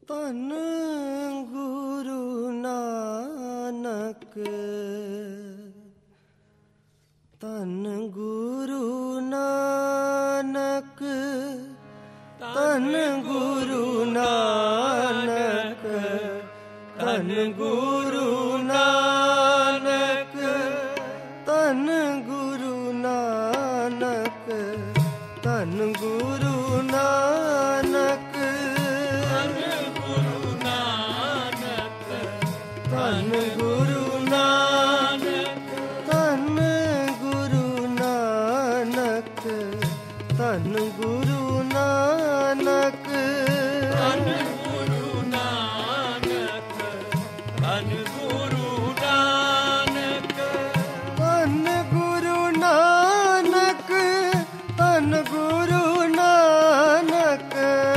ਧੰਨ ਗੁਰੂ ਨਾਨਕ, ਧੰਨ ਗੁਰੂ ਨਾਨਕ, ਧੰਨ ਗੁਰੂ ਨਾਨਕ, ਧੰਨ ਗੁਰੂ ਨਾਨਕ, ਧੰਨ ਗੁਰੂ ਨਾਨਕ, ਧੰਨ ਗੁਰੂ ਨਾਨਕ, ਧੰਨ ਗੁਰੂ ਨਾਨਕ, ਧੰਨ ਗੁਰੂ ਨਾਨਕ, ਧੰਨ ਗੁਰੂ ਨਾਨਕ, ਧੰਨ ਗੁਰੂ ਨਾਨਕ, ਧੰਨ ਗੁਰੂ ਨਾਨਕ, ਧੰਨ ਗੁਰੂ ਨਾਨਕ, ਧੰਨ ਗੁਰੂ ਨਾਨਕ,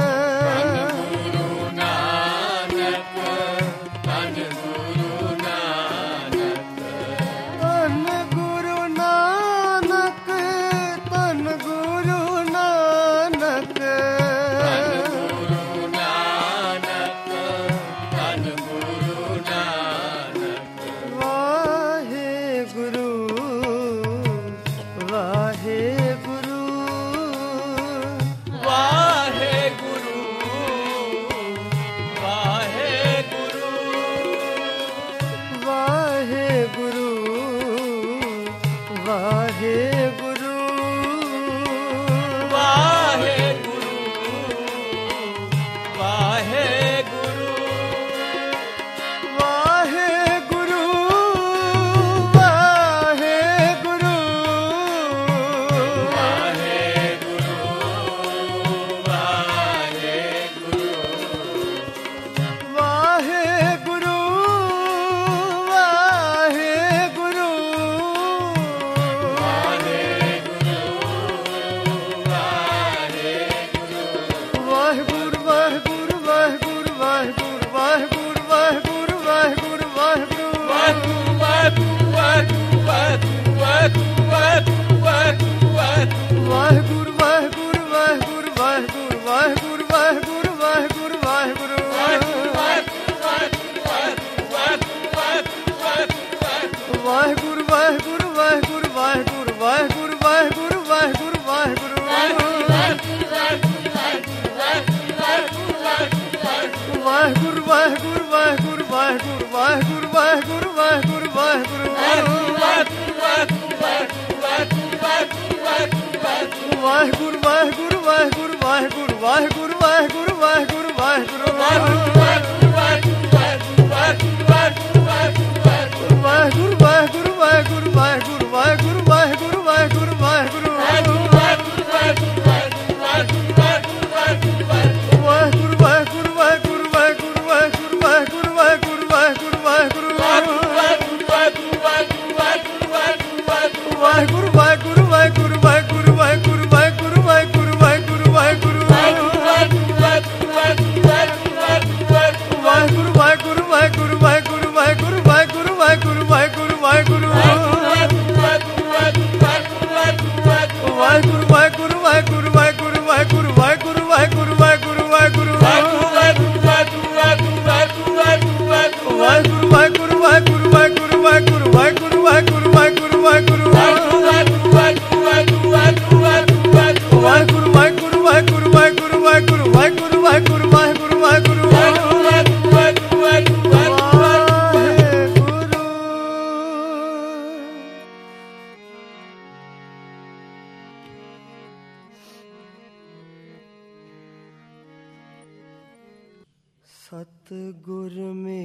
ਸਤਿਗੁਰ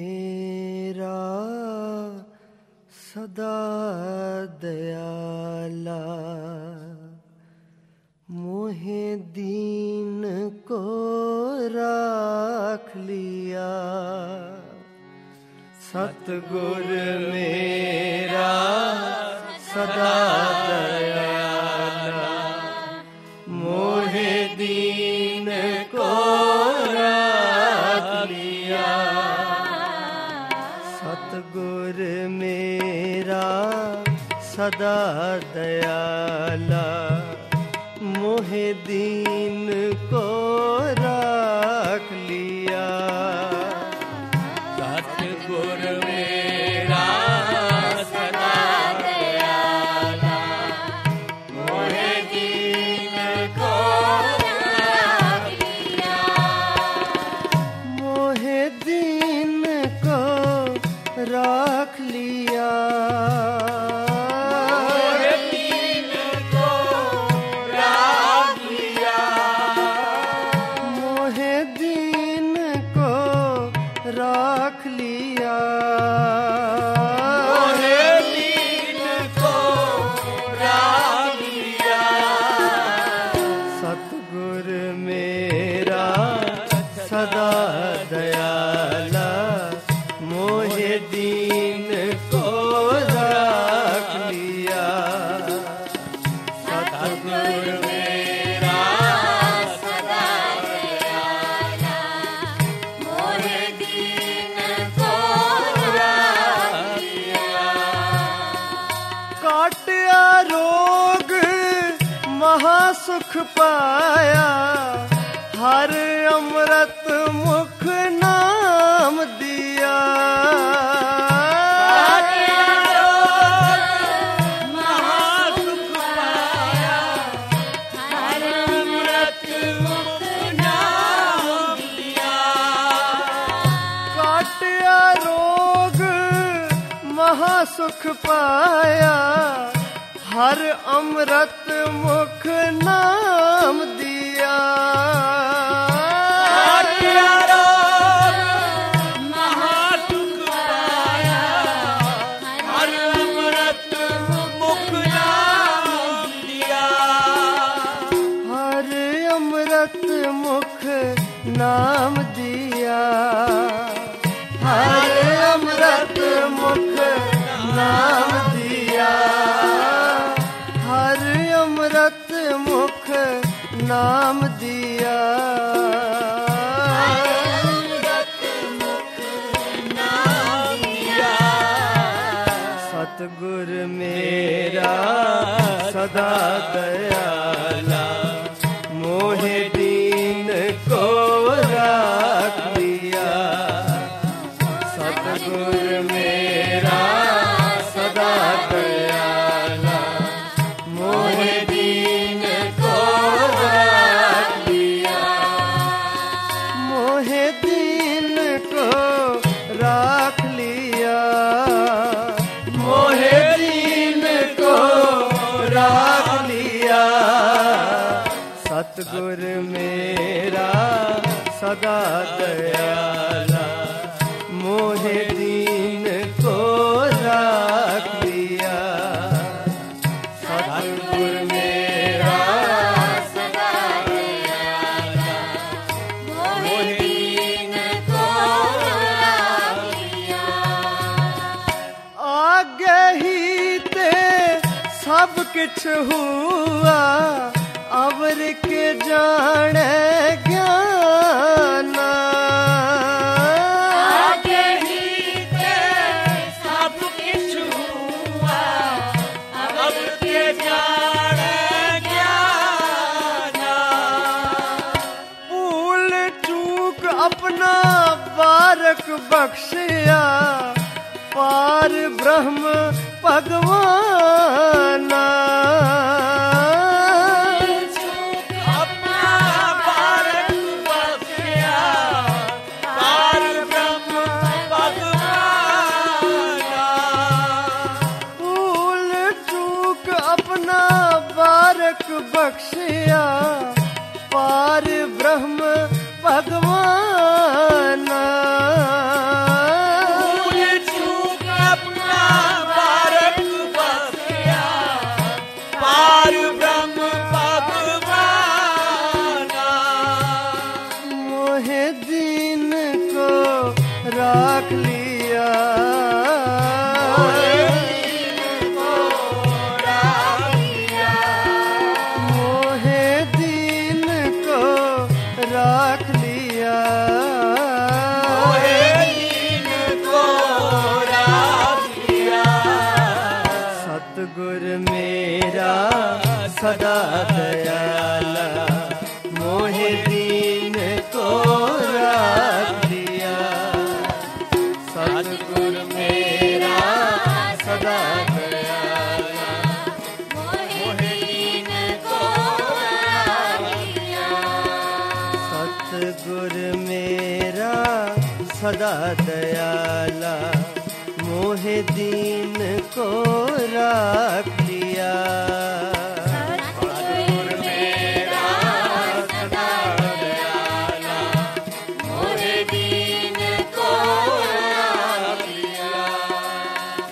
ਮੇਰਾ ਸਦਾ ਦਇਆਲਾ, ਮੋਹਿ ਦੀਨ ਕੋ ਰਾਖ ਲਿਆ। ਸਤਿਗੁਰ ਮੇਰਾ ਸਦਾ ਦਇਆਲਾ, ਮੋਹਿ ਦੀਨ ਕੋ ਰਾਖ ਲਿਆ। ਸਤਿਗੁਰ ਮੇਰਾ ਸਦਾ ਦਇਆਲਾ, मोहे दीन को राख लिया। सतगुर मेरा सदा दयाला, मोहे दीन को राख लिया। सतगुर मेरा सदा दयाला, मोहे दीन को राख लिया। काटिया रोग महासुख पाया, हर अमृत मुख नाम दिया। काटिया रोग महासुख पाया, हर अमृत मुख नाम दिया। काटिया रोग महासुख पाया, हर अमृत मुख नाम दिया। काटिया रोग महासुख पाया, हर अमृत मुख नाम दिया। हर अमृत मुख नाम दिया। हर अमृत मुख नाम दिया। हर अमृत मुख नाम दिया। अमृत मुख नाम दिया। सतगुर मेरा सदा दयाला, मोहे दीन को राख लिया। सतगुर मेरा सदा दयाला, मोहे दीन को राख लिया। मोहे दीन को राख लिया। मोहे दीन को राख लिया। सतगुर मेरा सदा दयाला, मोहे दीन को राख लिया। सतगुर मेरा सदा दयाला, मोहे दीन को राख लिया। आगे ही ते सब किछ हुआ, अवर के जाने ज्ञान। आगे ही ते सब किछ हुआ, अब के जाने ज्ञान। भूल चूक अपना बारक बख्शिया, पार ब्रह्म भगवान। अपना भारत बख्शिया, पार ब्रह्म भगवान। भूल चूक अपना बारक बख्शिया, पार ब्रह्म भगवान। भूल चूक अपना भारत बख्शिया, पार ब्रह्म भगवान। मोहे दीन को राख लिया। मोहे दीन को राख लिया। सतगुर मेरा सदा दयाला, मोहे दीन को राख लिया। सतगुर मेरा सदा दयाला, मोहे दीन को राख लिया। सतगुर मेरा सदा दयाला, मोहे दीन को राख लिया। सतगुर मेरा सदा दयाला, मोहे दीन को राख लिया।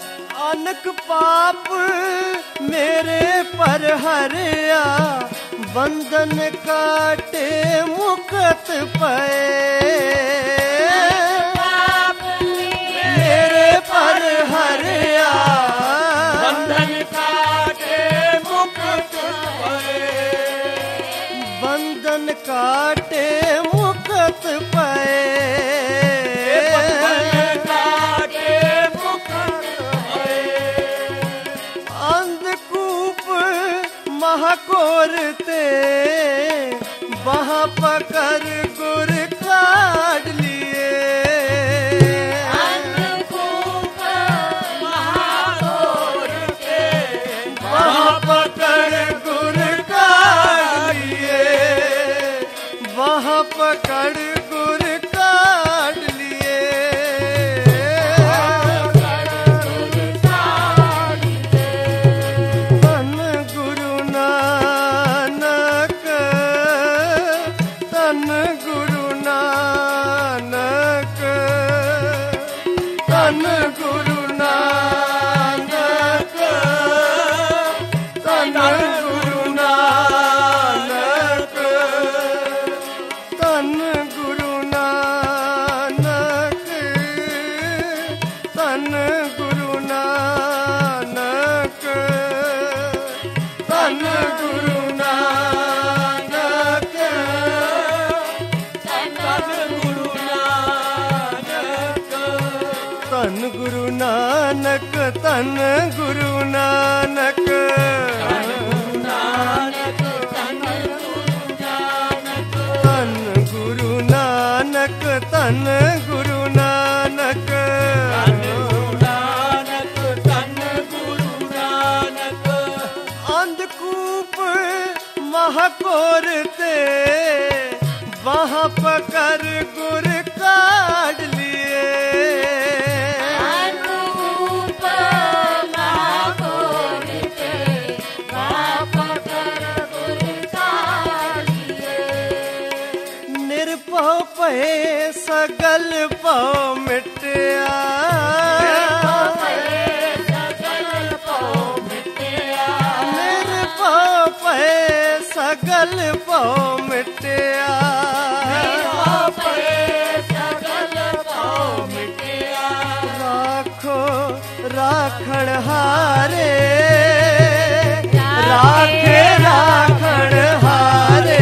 अनक पाप मेरे पर हरिया, बंधन काटे मुक्त पए मेरे पर हरिया बंधन काटे मुक्त पए बंधन काटे मुक्त पए बंधन काटे मुक्त पए अंधकूप महाकोरते वहाँ पकड़ गुर काट लिए अंधकूप महाघोर के वहाँ पकड़ गुर काट लिए वहाँ पकड़ गुर काट लिए तन गुरु नानक तन गुरु नानक तन गुरु नानक तन गुरु नानक तन गुरु नानक तन गुरु नानक तन गुरु नानक तन गुरु नानक तन गुरु नानक तन गुरु नानक नानक तन गुरु नानक तन गुरु नानक तन गुरु नानक नानक तन गुरु नानक अंधकूप महाकोरते वहाँ पकड़ गुर काट लिए अनुरूप महाघोर के बाप कर गुर कालिए निर्भव पे सगल पौ मिटया सकल पो मिटया निर्भव पे सगल पौ मिटया सकल पो मिटया राखो राखण हारे राखे राखण हारे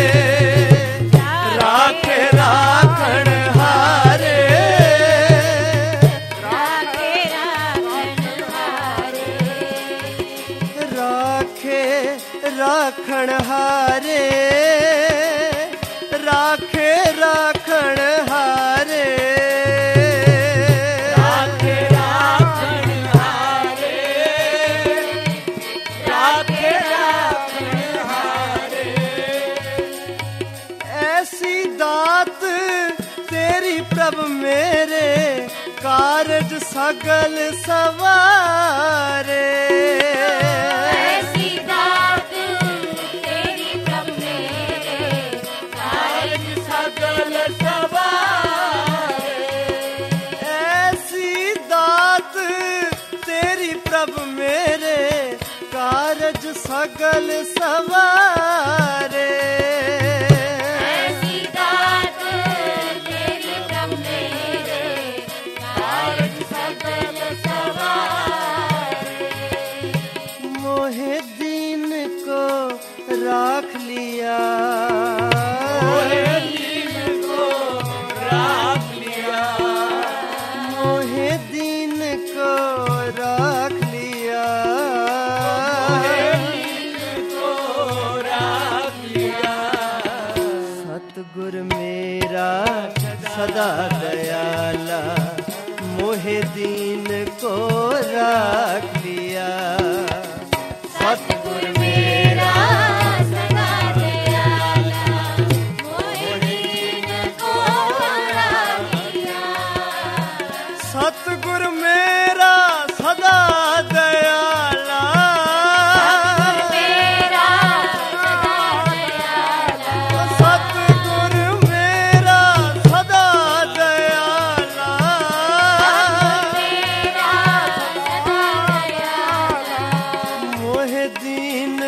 राखे राखण हारे राखे राखण हारे राखे राखण हारे राखे राखण हारे राखे राखण हारे राखे राखण हारे ऐसी दात तेरी प्रभ मेरे कारज सगल सवारे ऐसी दात तेरी प्रभ मेरे कारज सकल सवारे ऐसी दात तेरी प्रभ मेरे कारज सगल सवारे ऐसी दात तेरी प्रभ मेरे कारज सकल सवारे मोहे दीन को राख लिया दीन को राख लिया मोहे दीन को राख लिया दीन को राख लिया सतगुर मेरा सदा दयाला मोहे दीन को राख लिया सतगुर मेरा सदा दयाला मोहे दीन को राख लिया सतगुर मेरा सदा दयाला मेरा सदा दयाला सतगुर मेरा सदा दयाला मेरा सदा दयाला मोहे दीन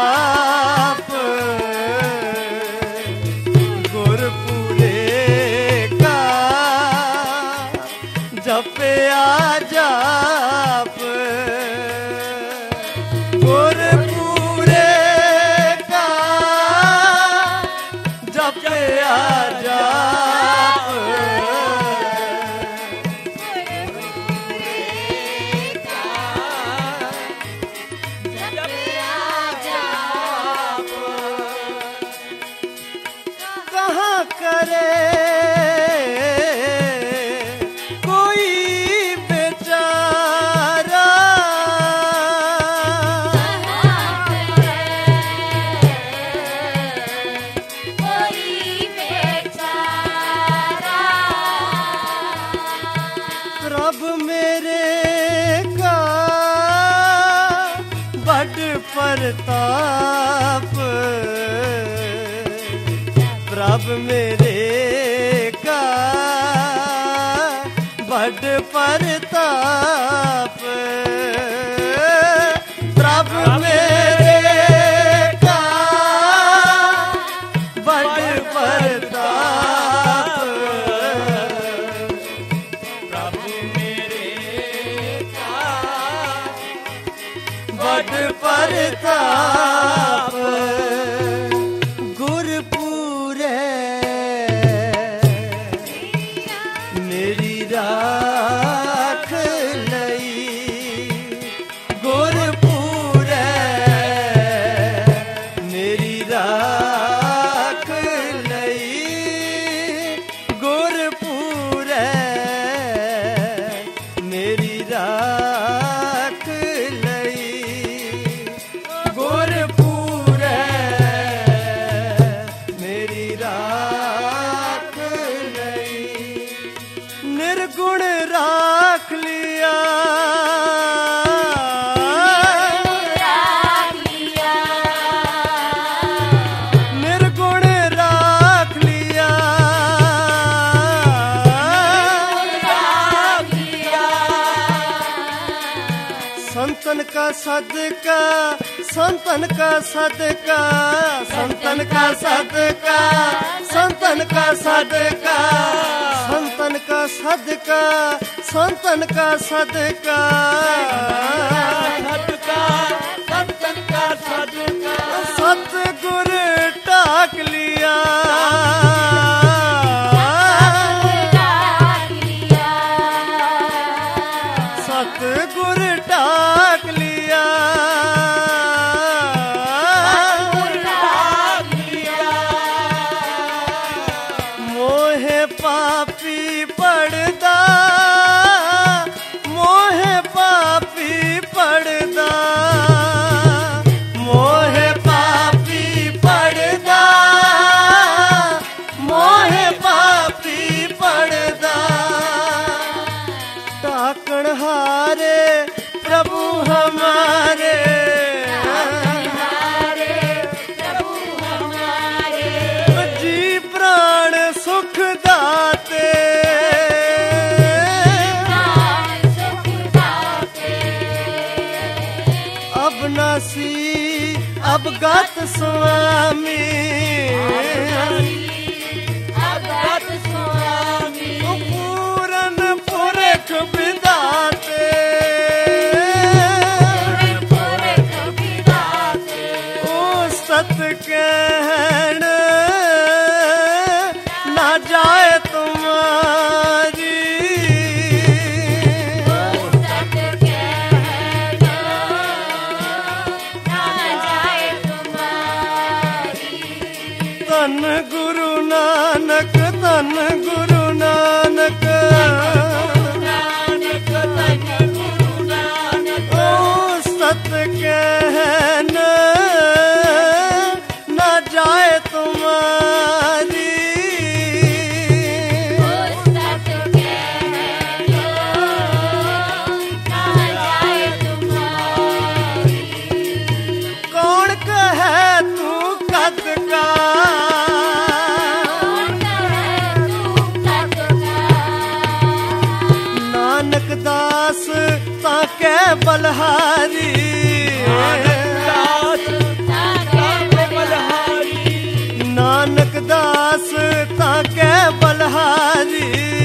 जाप गुरपुरे का जपया जाप गुरपुरे का जपया जाप कहाँ करे कोई बेचारा प्रभु मेरे का बड़ प्रताप प्रभु मेरे का बड़ प्रताप प्रभु मेरे का बड़ प्रताप प्रभु मेरे का बड़ प्रताप गुरपुरे मेरी राख लई गुरपुरे मेरी राख लई गुरपुरे मेरी राख लई गुरपुरे मेरी राख लई निर्गुण राख लिया निर्गुण राख लिया संतन का सदका संतन का सदका संतन का सदका संतन का सदका संतन का सदका संतन का सदका संतन का सदका सतगुर टाक लिया सतगुर टाक लिया मोहे पापी पड़दा मोहे पापी पड़दा मोहे पापी पड़दा मोहे पापी पड़दा टाकण हारे प्रभु हमारे जी प्राण सुख दाते अबनासी अवगत स्वामी पूरन पुरख विदाते ओ सत कहन ना जाए तुम्हारी तन गुरु नानक तन गुरु नानक ओ सत कहन ना जाए तुम्हारी कौन कहे तू कद का नानक दास ताके बलहारी दास ताके बलहारी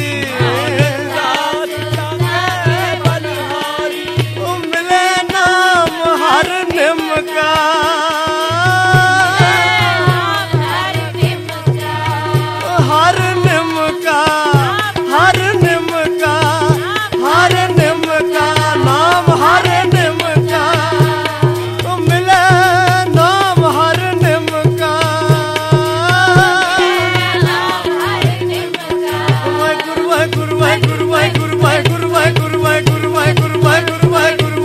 मिले नाम हर निम का हर निम का हर निम का हर निम का नाम हर निम का मिले नाम हर निम का गुरु गुरु गुरु गुरु गुरु गुरु गुरु गुरु गुरु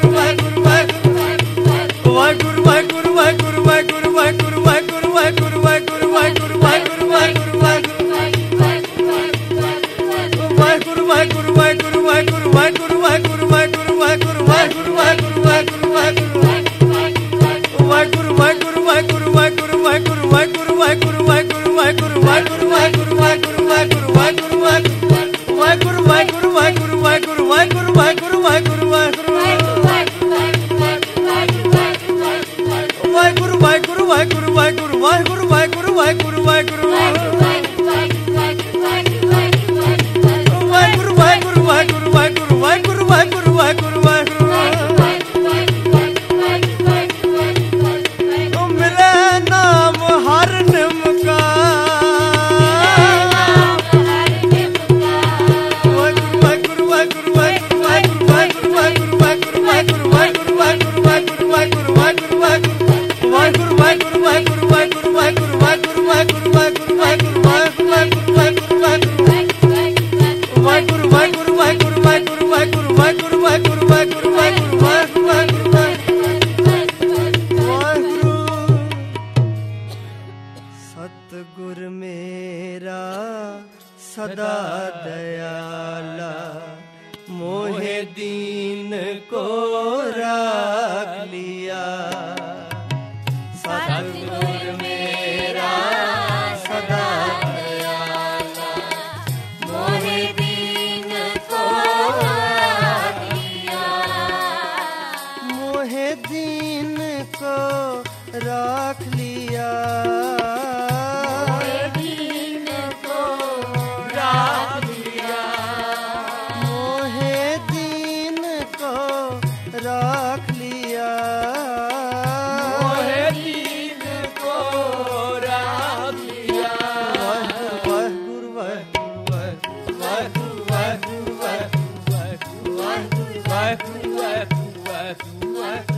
सतगुर मेरा सदा दयाला मोहे दीन को राख लिया सतगुर मेरा सदा दयाला मोहे दीन को राख लिया मोहे दीन को राख लिया राख लिया मोहे दीन को राख लिया वाहिगुरु वाहिगुरु वाहिगुरु वाहिगुरु वाहिगुरु वाहिगुरु वाहिगुरु वाहिगुरु वाहिगुरु